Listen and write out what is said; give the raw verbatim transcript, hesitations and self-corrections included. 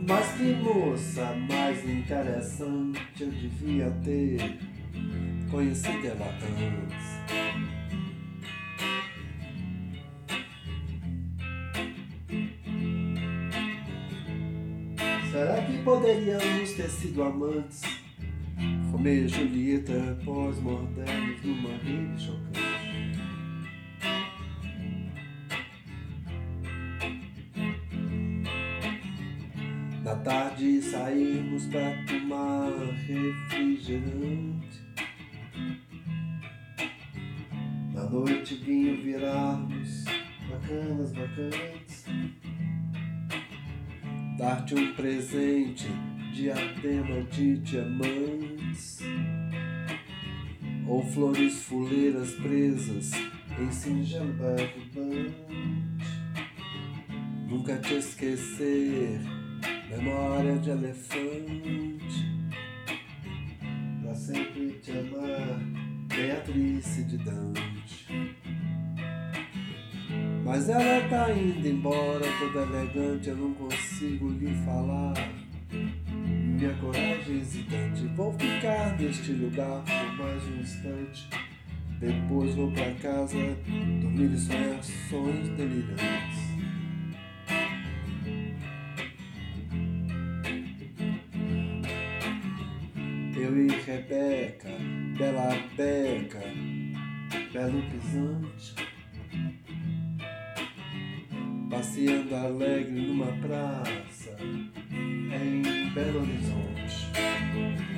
Mas que moça mais interessante, eu devia ter conhecido ela antes. Será que poderíamos ter sido amantes? Romeu e Julieta pós-modernos numa rede chocante. Na tarde saímos pra tomar refrigerante. Na noite vinho virarmos bacanas, bacantes. Dar-te um presente, diadema de diamantes, ou flores fuleiras presas em singelo barbante. Nunca te esquecer, memória de elefante, pra sempre te amar, Beatriz de Dante. Mas ela tá indo embora, toda elegante, eu não consigo lhe falar. Minha coragem hesitante, vou ficar neste lugar por mais um instante. Depois vou pra casa, dormir e sonhar sonhos delirantes. Eu e Rebeca, bela beca, belo pisante, passeando alegre numa praça em Belo Horizonte.